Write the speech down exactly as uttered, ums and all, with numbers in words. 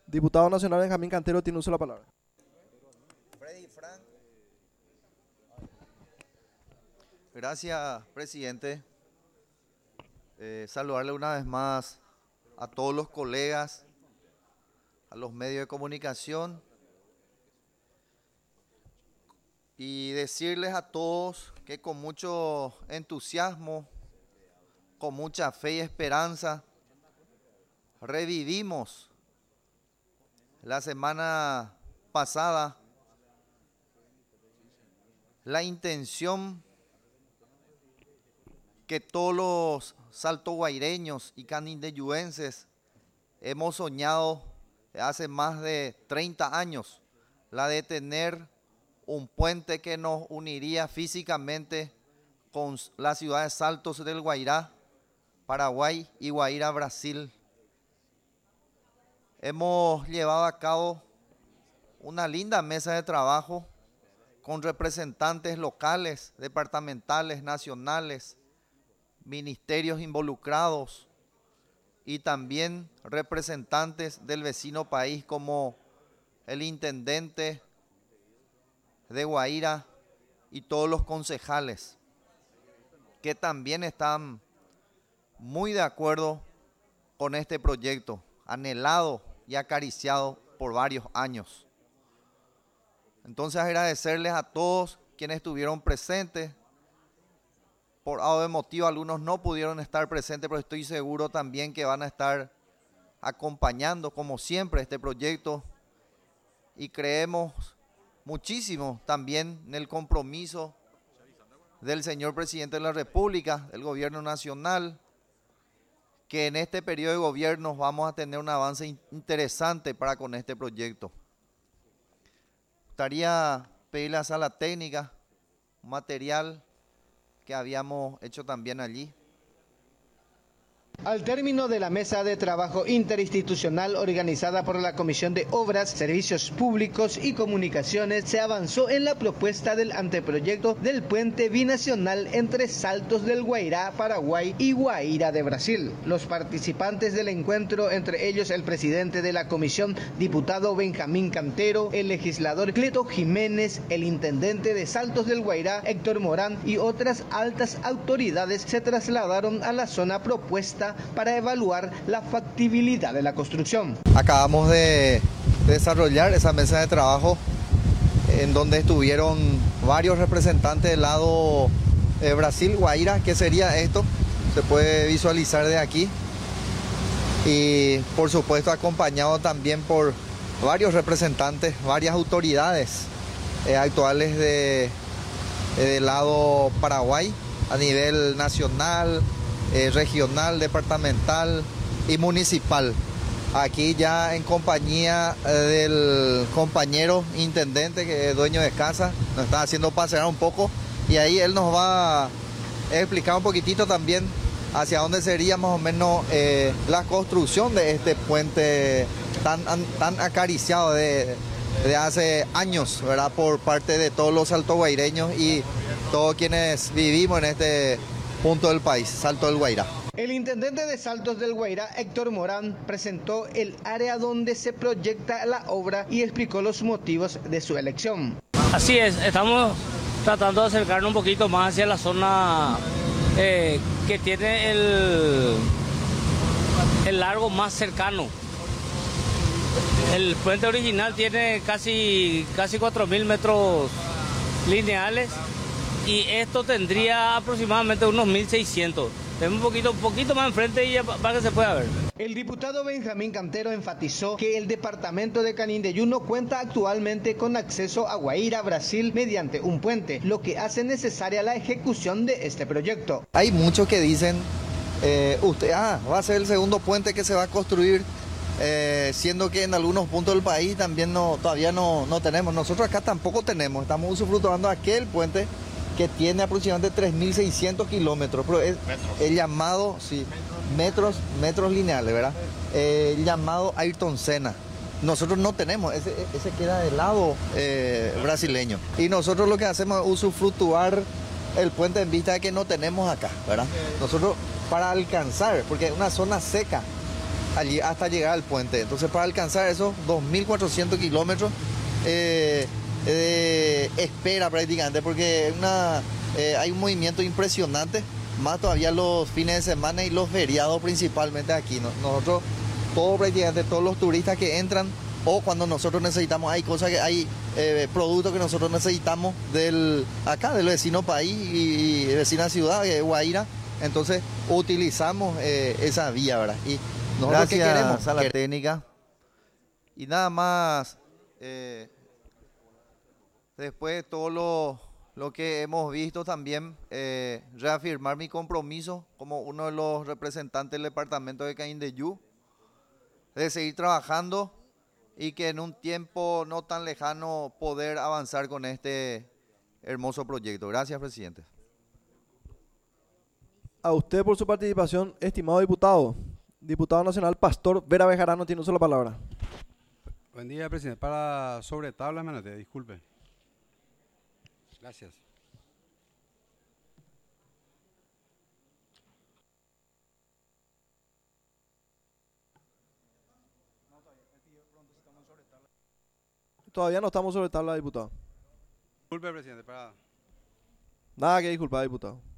Diputado Nacional Benjamín Cantero tiene uso de la palabra. Freddy, Frank. Gracias, presidente. Eh, saludarle una vez más a todos los colegas, a los medios de comunicación y decirles a todos que con mucho entusiasmo, con mucha fe y esperanza, revivimos la semana pasada la intención que todos los saltoguaireños y canindeyuenses hemos soñado hace más de treinta años, la de tener un puente que nos uniría físicamente con la ciudad de Saltos del Guairá, Paraguay y Guaira, Brasil. Hemos llevado a cabo una linda mesa de trabajo con representantes locales, departamentales, nacionales, ministerios involucrados y también representantes del vecino país como el intendente de Guaira y todos los concejales que también están muy de acuerdo con este proyecto, anhelado y acariciado por varios años. Entonces agradecerles a todos quienes estuvieron presentes. Por algo de motivo algunos no pudieron estar presentes, pero estoy seguro también que van a estar acompañando como siempre este proyecto y creemos muchísimo también en el compromiso del señor presidente de la República, del gobierno nacional, que en este periodo de gobierno vamos a tener un avance interesante para con este proyecto. Gustaría pedirle a la sala técnica un material que habíamos hecho también allí. Al término de la mesa de trabajo interinstitucional organizada por la Comisión de Obras, Servicios Públicos y Comunicaciones, se avanzó en la propuesta del anteproyecto del puente binacional entre Saltos del Guairá, Paraguay y Guaira de Brasil. Los participantes del encuentro, entre ellos el presidente de la comisión, diputado Benjamín Cantero, el legislador Cleto Jiménez, el intendente de Saltos del Guairá, Héctor Morán y otras altas autoridades, se trasladaron a la zona propuesta para evaluar la factibilidad de la construcción. Acabamos de desarrollar esa mesa de trabajo en donde estuvieron varios representantes del lado de Brasil, Guaira, que sería esto, se puede visualizar de aquí, y por supuesto acompañado también por varios representantes, varias autoridades eh, actuales de, de, del lado Paraguay a nivel nacional, Eh, regional, departamental y municipal. Aquí ya en compañía eh, del compañero intendente que es dueño de casa, nos está haciendo pasear un poco y ahí él nos va a explicar un poquitito también hacia dónde sería más o menos eh, la construcción de este puente tan, tan acariciado de, de hace años, ¿verdad? Por parte de todos los saltoguaireños y todos quienes vivimos en este punto del país, Salto del Guairá. El intendente de Saltos del Guairá, Héctor Morán, presentó el área donde se proyecta la obra y explicó los motivos de su elección. Así es, estamos tratando de acercarnos un poquito más hacia la zona eh, que tiene el, el largo más cercano. El puente original tiene casi, casi cuatro mil metros lineales. Y esto tendría aproximadamente unos mil seiscientos. Tenemos un poquito, un poquito más enfrente y ya para que se pueda ver. El diputado Benjamín Cantero enfatizó que el departamento de Canindeyú cuenta actualmente con acceso a Guaira, Brasil, mediante un puente, lo que hace necesaria la ejecución de este proyecto. Hay muchos que dicen, eh, usted, ah, va a ser el segundo puente que se va a construir, eh, siendo que en algunos puntos del país también no, todavía no, no tenemos. Nosotros acá tampoco tenemos, estamos usufructuando aquel puente que tiene aproximadamente tres mil seiscientos kilómetros, pero es el llamado, sí, metros, metros lineales, ¿verdad? Eh, el llamado Ayrton Senna. Nosotros no tenemos, ese, ese queda del lado eh, brasileño. Y nosotros lo que hacemos es usufructuar el puente en vista de que no tenemos acá, ¿verdad? Nosotros para alcanzar, porque es una zona seca, allí hasta llegar al puente. Entonces, para alcanzar esos dos mil cuatrocientos kilómetros, eh, eh, espera prácticamente, porque una, eh, hay un movimiento impresionante, más todavía los fines de semana y los feriados principalmente aquí, ¿no? Nosotros, todos prácticamente, todos los turistas que entran, o cuando nosotros necesitamos, hay cosas que hay eh, productos que nosotros necesitamos del acá, del vecino país y, y vecina ciudad, que es Guaira, entonces utilizamos eh, esa vía, ¿verdad? Y nosotros, Gracias ¿qué queremos? a la Quer- técnica. Y nada más, eh, después de todo lo, lo que hemos visto también, eh, reafirmar mi compromiso como uno de los representantes del departamento de Caindeyú, de seguir trabajando y que en un tiempo no tan lejano poder avanzar con este hermoso proyecto. Gracias, presidente. A usted por su participación, estimado diputado. Diputado nacional Pastor Vera Bejarano tiene uso la palabra. Buen día, presidente. Para sobre tabla, Manote, disculpe. Gracias. Todavía no estamos sobre tabla, diputado. Disculpe, presidente. Para Nada que disculpar, diputado.